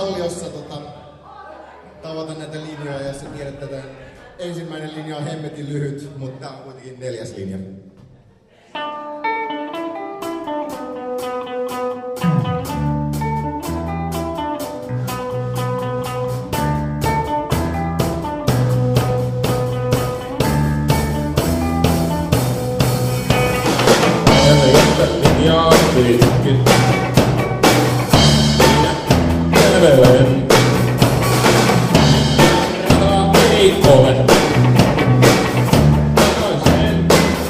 Kalliossa tavata näitä linjoja, ja sä tiedät, että ensimmäinen linja on hemmetin lyhyt, mutta tää on kuitenkin 4. linja. Ja pitkin minä kävelen. Rataa ei ole. Takaisin.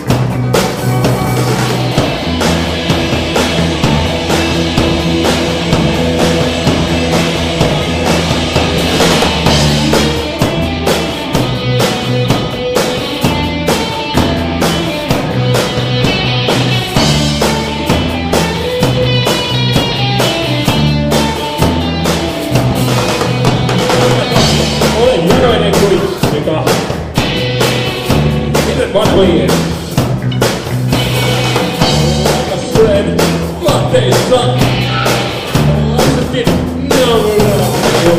Vanhojen aikasyön lahteissa lapsetkin nauraa.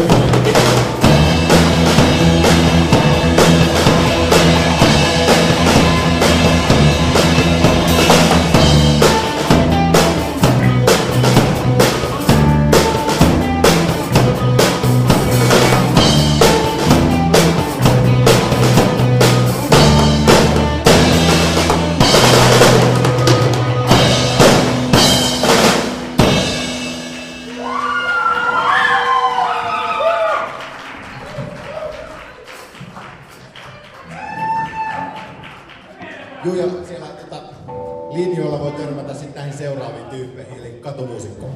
Juu, ja siellä linjoilla voi törmätä sitten näihin seuraaviin tyyppeihin, eli katumuusikkoon.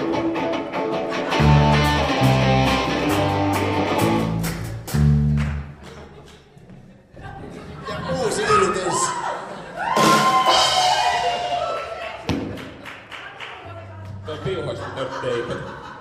Ja uusi yritys. Toi piuhoista nörtteipä.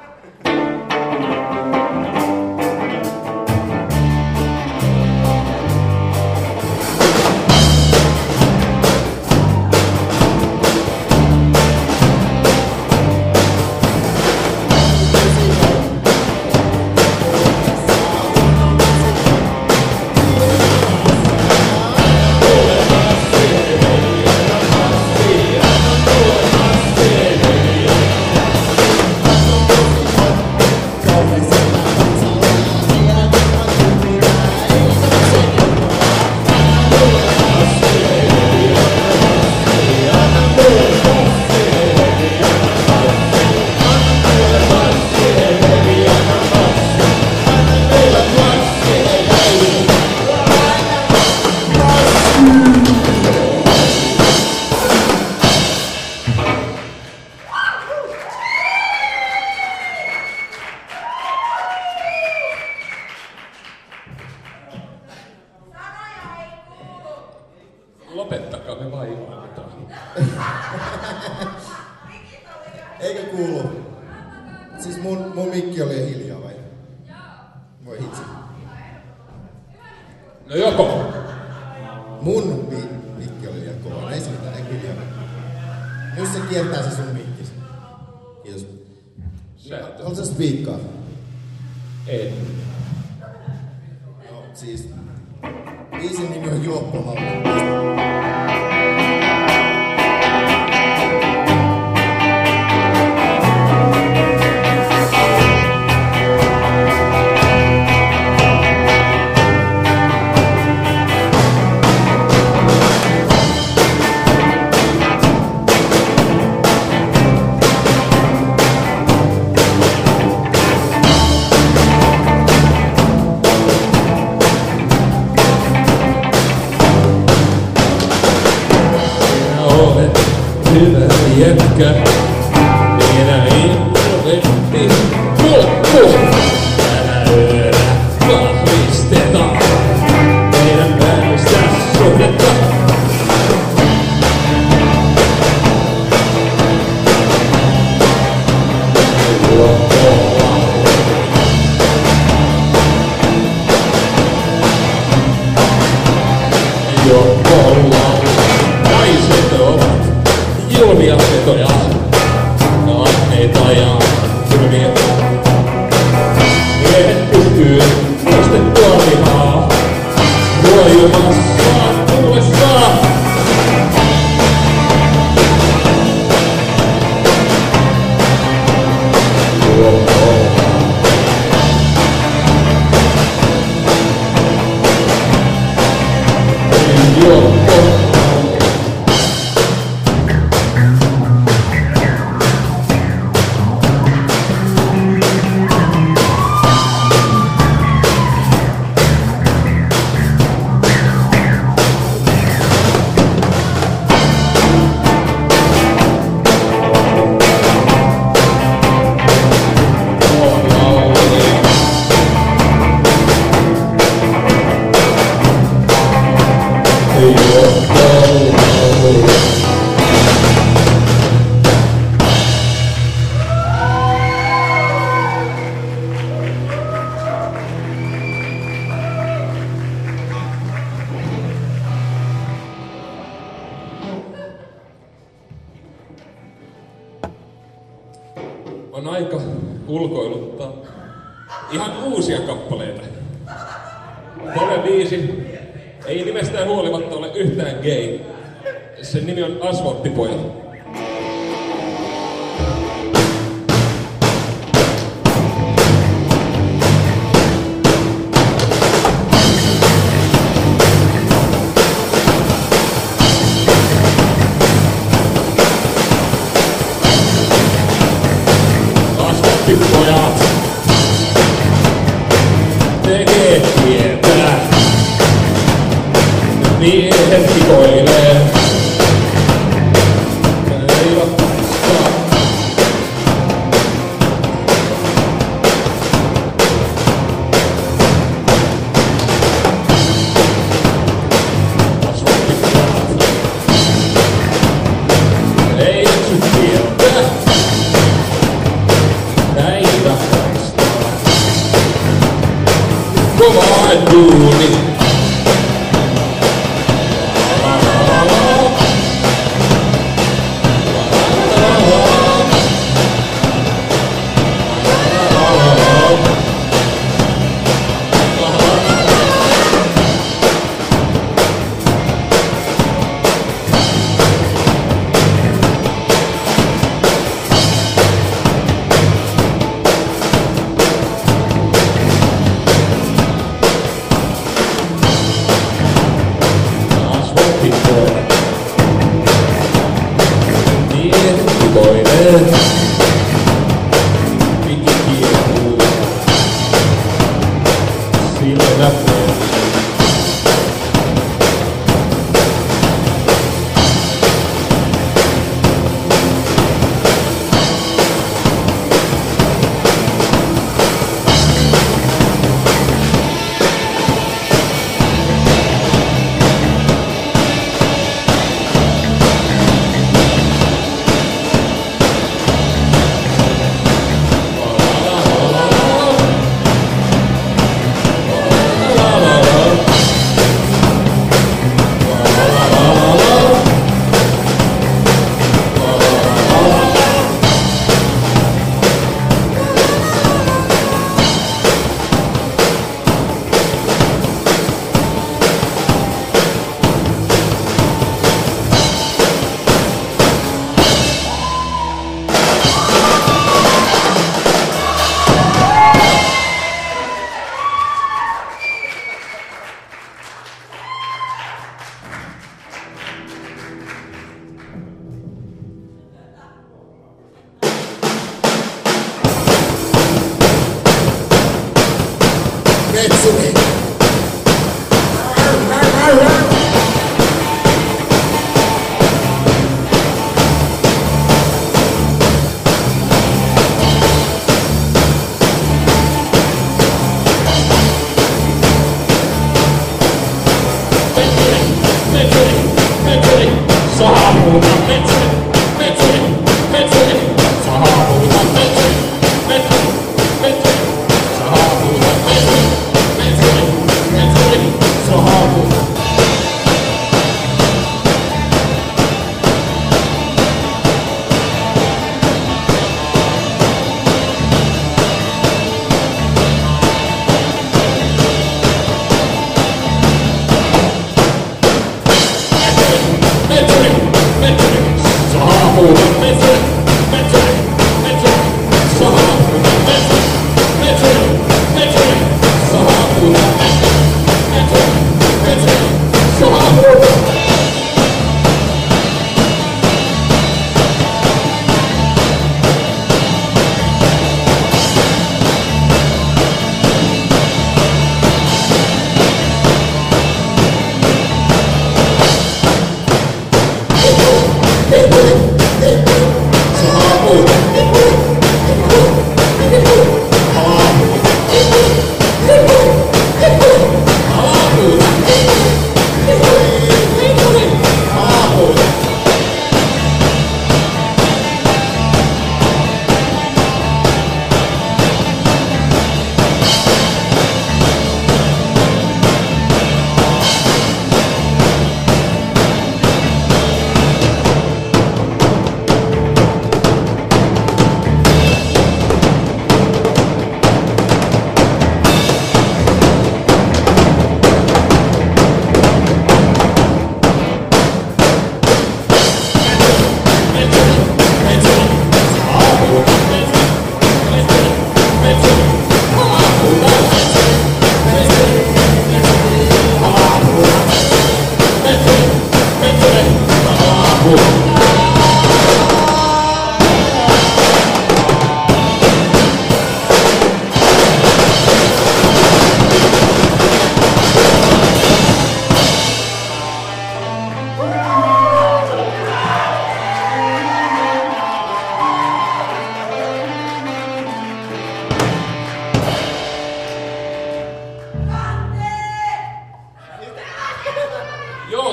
Lopettakaa me vaivaataan. Eikö kuulu? Siis mun mikki oli hiljaa vai? Voi hitsi. No joko? Mun mikki oli liian kova. Ei se mitään, ei hiljaa. Nyt se kiertää se sun mikkis. Kiitos. Haluatko sä spiikkaa? En. No siis, biisin nimi on Juoppohalli. Hyvä jätkä, minä innovetti. Tänä yönä vahvistetaan meidän välistä suhdetta. Juoppolla naiset ovat julmia vetoja, ahneita ja kylmiä. On aika ulkoiluttaa ihan uusia kappaleita. Kone 5 ei nimestään huolimatta ole yhtään gay. Sen nimi on Asfalttipojat. Asfalttipojat tekee tietää. Miehet hikoilee. Eivät taistaa. Asfalttipojat ei eksy tietää. Eivät taistaa. Kovaa duuni.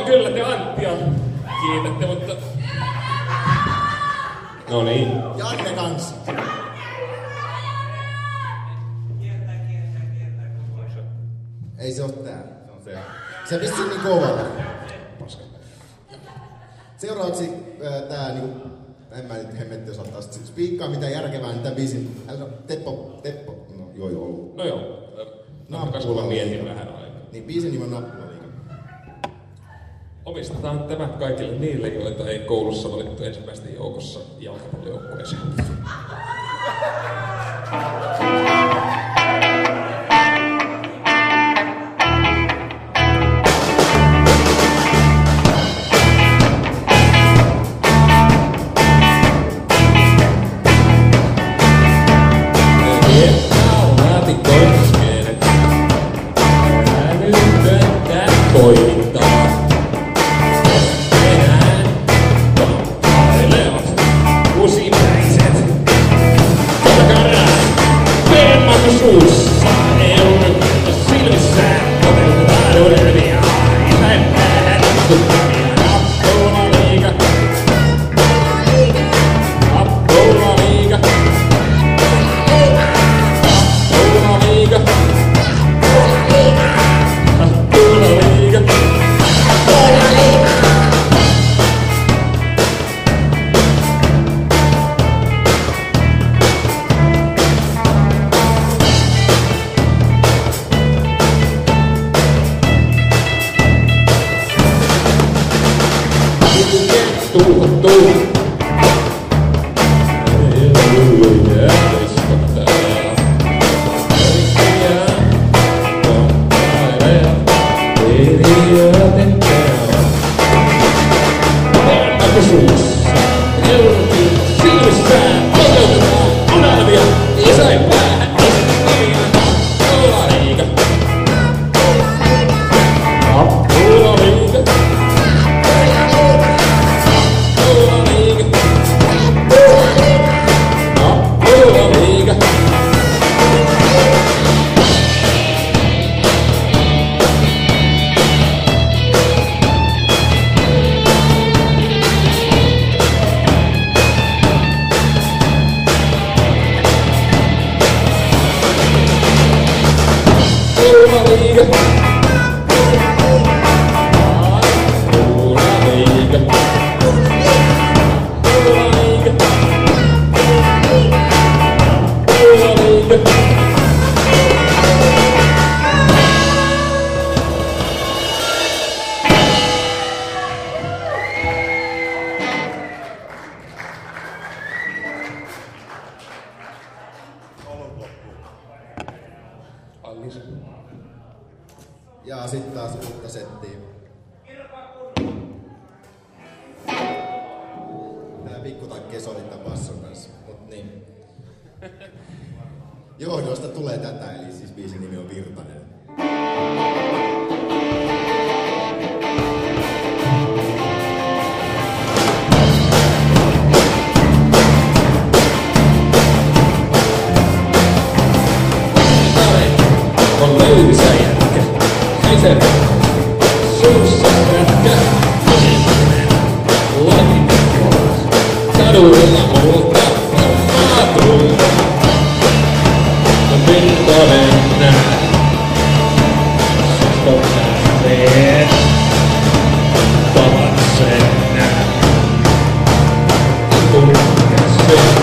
kyllä te Anttia kiitätte, mutta... No niin. Janne kans. Ei se oo tää. Se on se. Se vissiin niin kovalla. Seuraavaksi tää niinku... En mä nyt hemmetti osaa taas spiikkaa mitään järkevää, niin tän biisin... Teppo... No joo. No joo. Nappula mietin vähän aikaa. Niin biisin nimi on Nappula liiga. Omistetaan tämä kaikille niille, joita ei koulussa valittu ensimmäisten joukossa jalkapallojoukkueeseen. Ja sit taas uutta settiä. Tää pikkutakki solittaa basson kanssa, mut niin. Johdosta tulee tätä, eli siis biisin nimi on Virtanen. On löysä jätkä, se suussa jätkä, lakikoos, kaduilla multa, maatulla, Virtanen nää, siskon nähteen, tavat sen nää, kulkesen.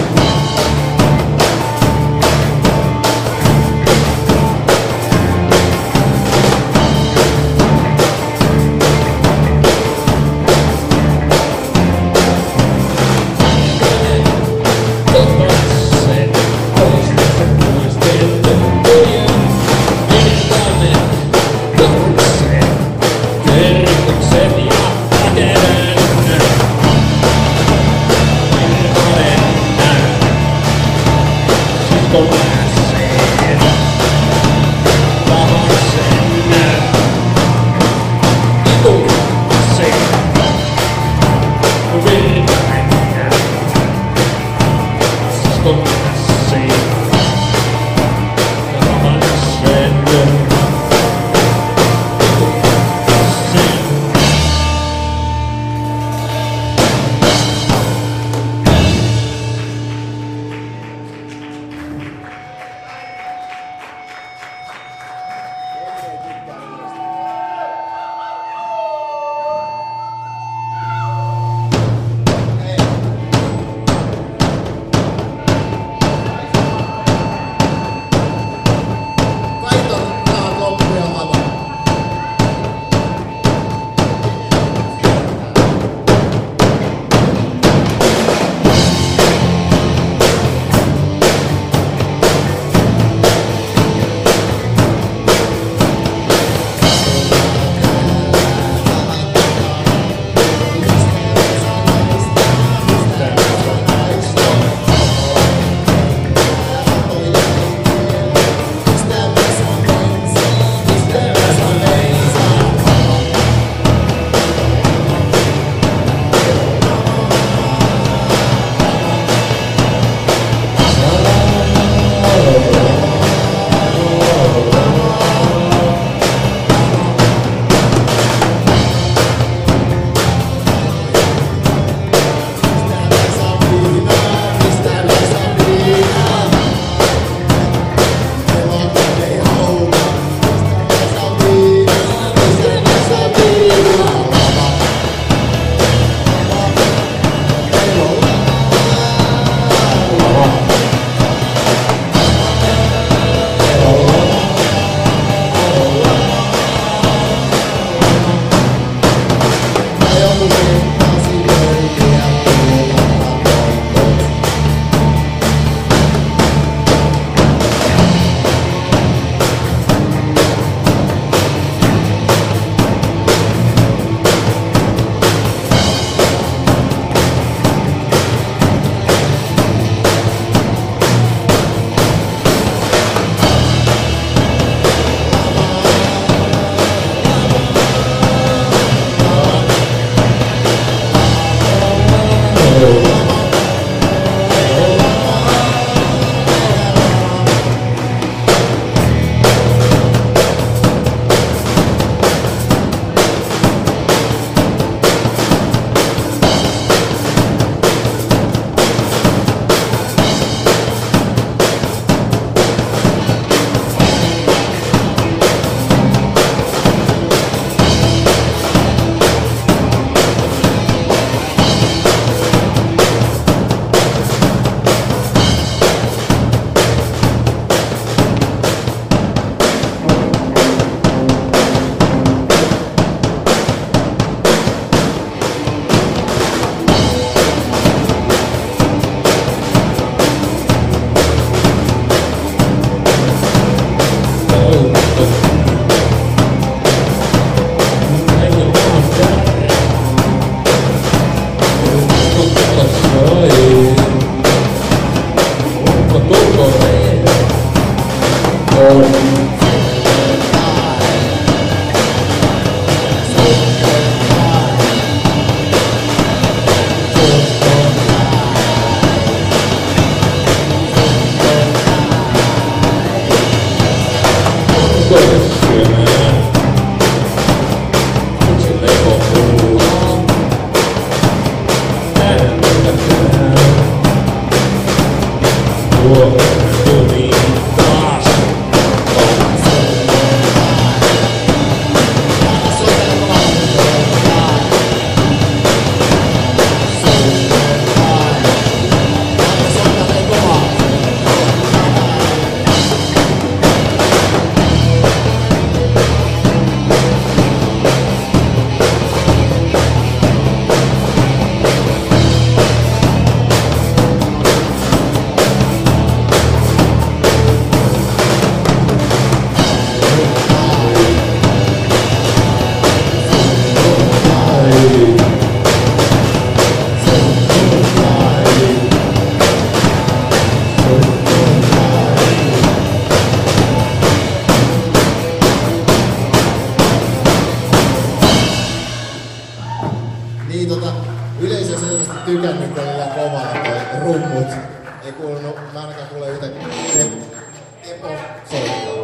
Niin yleisö selvästi tykännyt, kun oli kovaa toi rummut. Ei kuulunut, mä ainakaan kuule yhtä Teppo soittaa.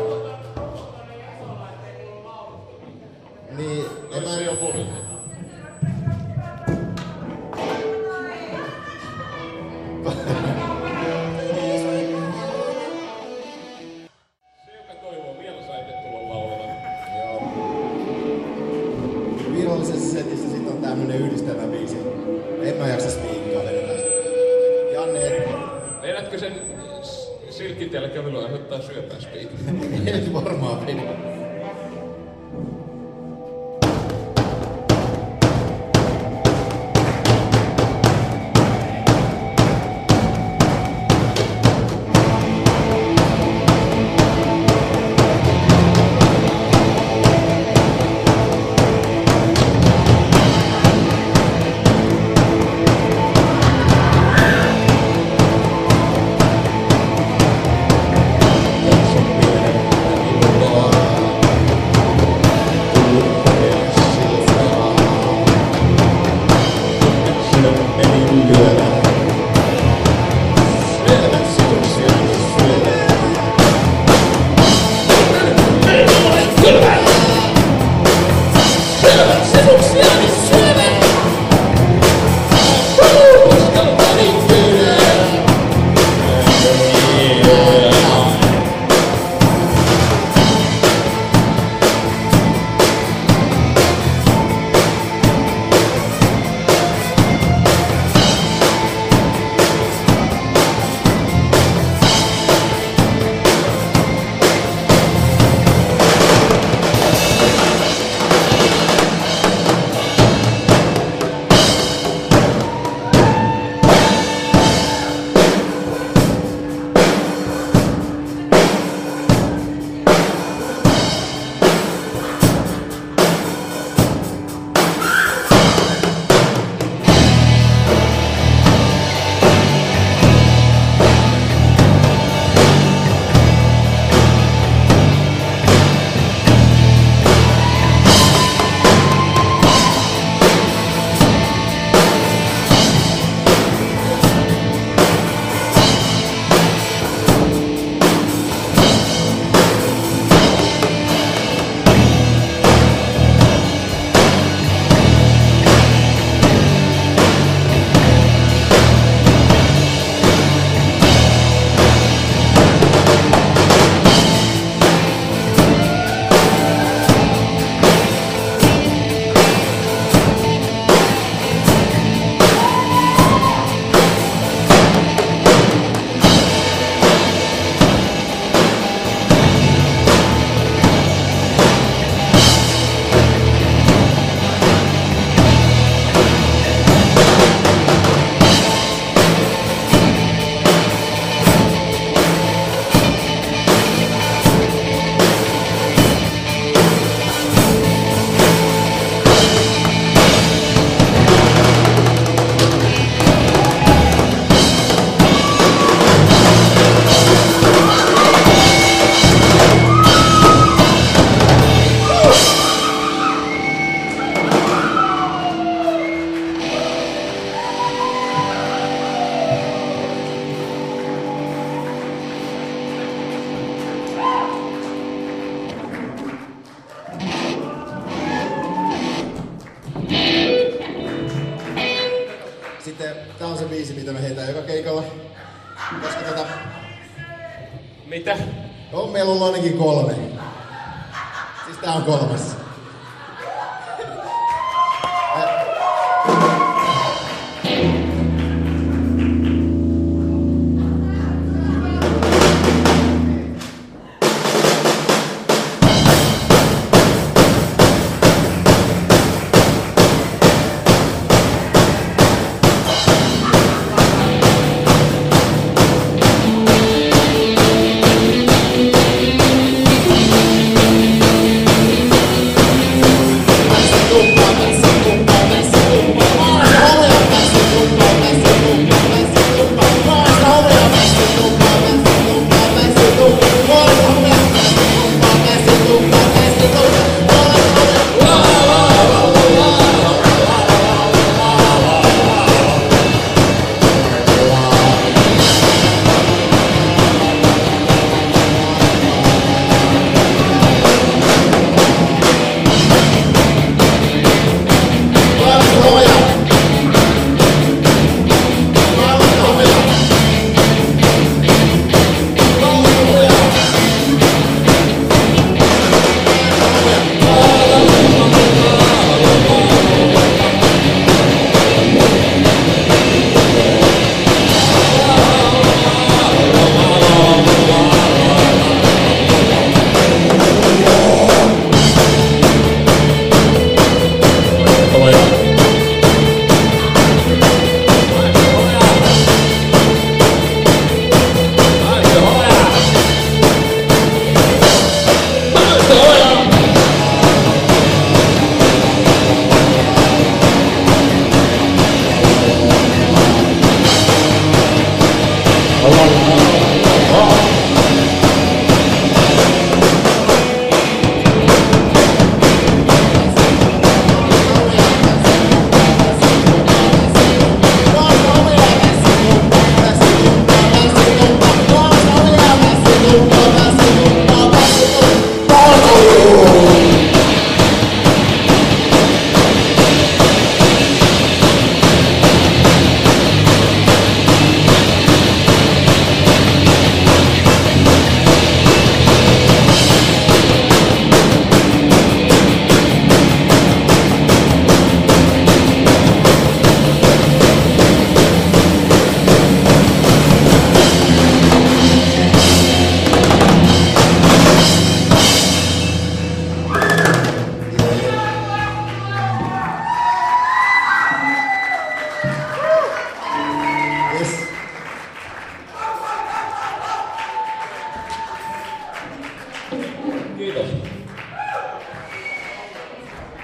Niin, no, se on moni. Se, joka toivoo vielä saitte tulla laulamaan. Joo. Virallisessa setissä sit on tämmönen yhdistelmä biisi. En mä jaksa spiikkaa vedetään. Janne, Vedätkö sen silkkitiellä kävelyä aiheuttaa syöpää spiikkaa? et varmaan vedä. Tää on se biisi, mitä me heitään joka keikalla. Koska Mitä? On, meillä on ainakin 3. Siis tää on 3.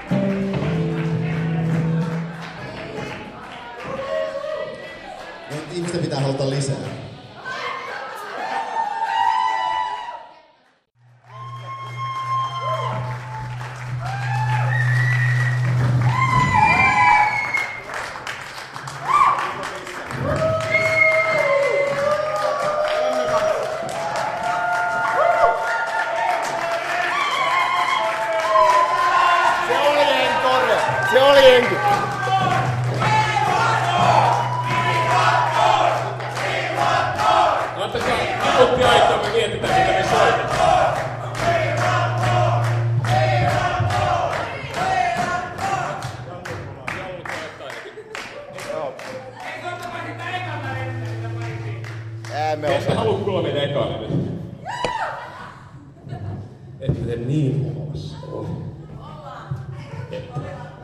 Ihmisten pitää haluta lisää. Se oli enki. Antakaa minuutti aikaa, me mietitään, mitä me soitetaan. Te haluat kuulla meitä ekana nyt. Että te niin huomassa oli. Että.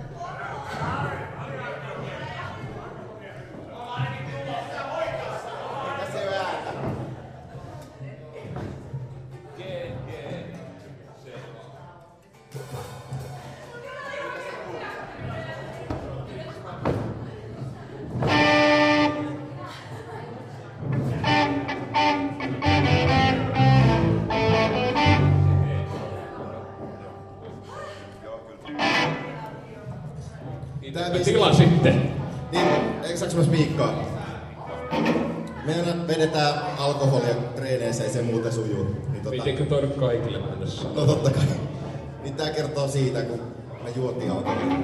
Tila sitten. Niin, eikö saaks mä spiikkaa? Me vedetään alkoholia treeneissä, ei se muuten sujuu. Niin Pitikö toi nyt kaikille mennessä? No totta kai. Niin tää kertoo siitä, kun me juotiin alkoholia.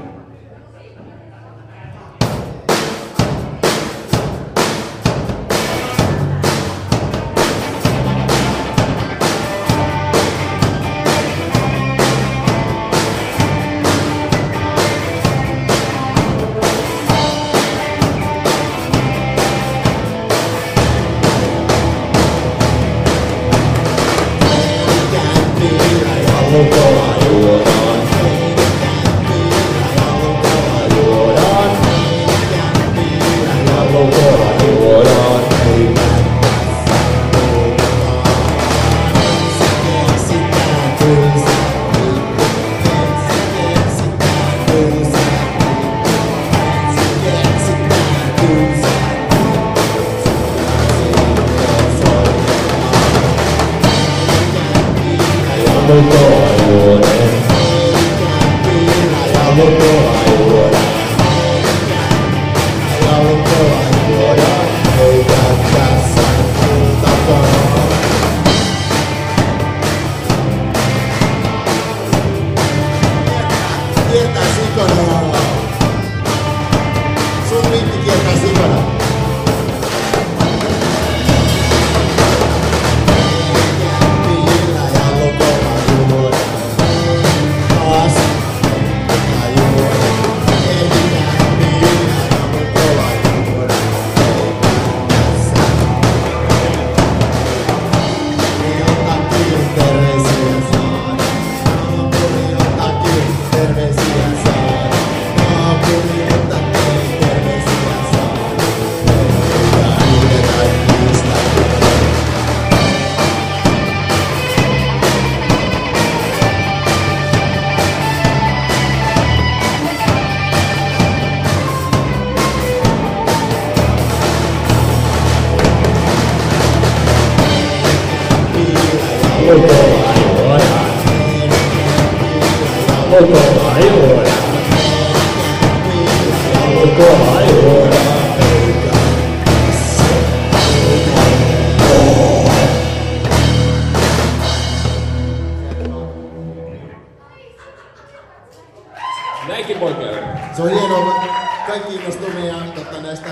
Näinkin voi käydä. Se on hienoa, kaikki innostuu meidän näistä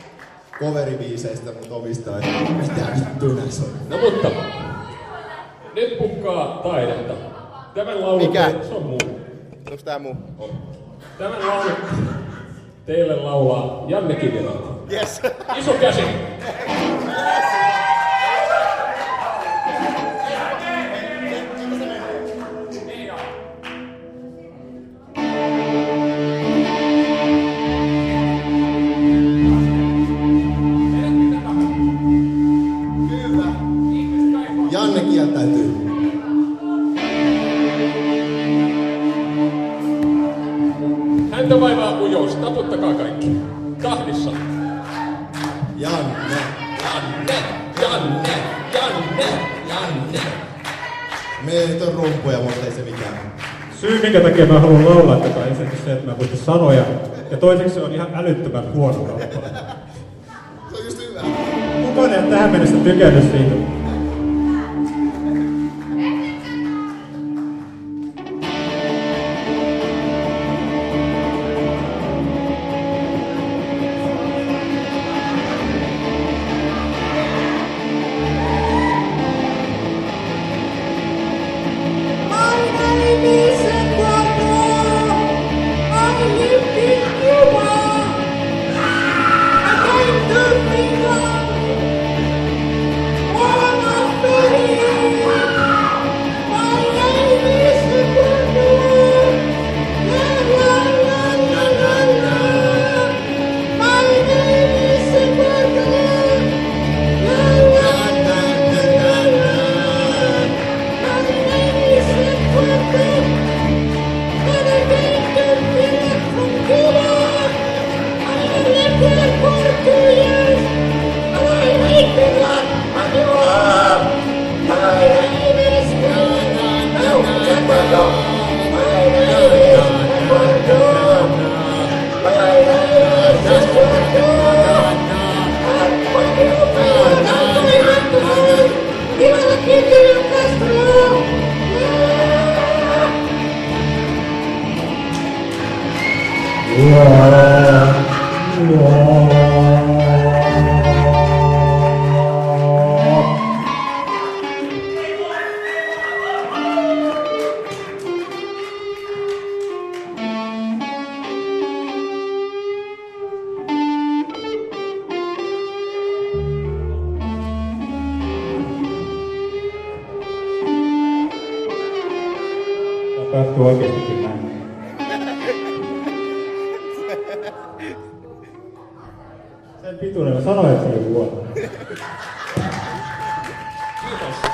coveribiiseistä, mutta omista ei mitään vittua näissä on. No mutta, nyt pukkaa taidetta. Tämän laulun... Mikä? Se on muu. Onks tää muu? On. Tämän laulun teille laulaa Janne Kiviranta. Yes. Iso käsi! Janne kieltäytyy. Häntä vaivaa ujous. Taputtakaa kaikki. Kahdissa. Janne. Janne. Janne. Janne. Janne. Meitä on rumpuja, mutta ei se mitään. Syy, minkä takia mä haluan laulaa tätä on ensinnäkin se, että mä muistan sanoja. Ja toiseksi se on ihan älyttömän huono kappale. Se on just hyvä. Kukaan ei ole tähän mennessä tykännyt siitä. Päättyy oikeestikin näin. Sen pituudella sanoit, että se oli huono. Kiitos.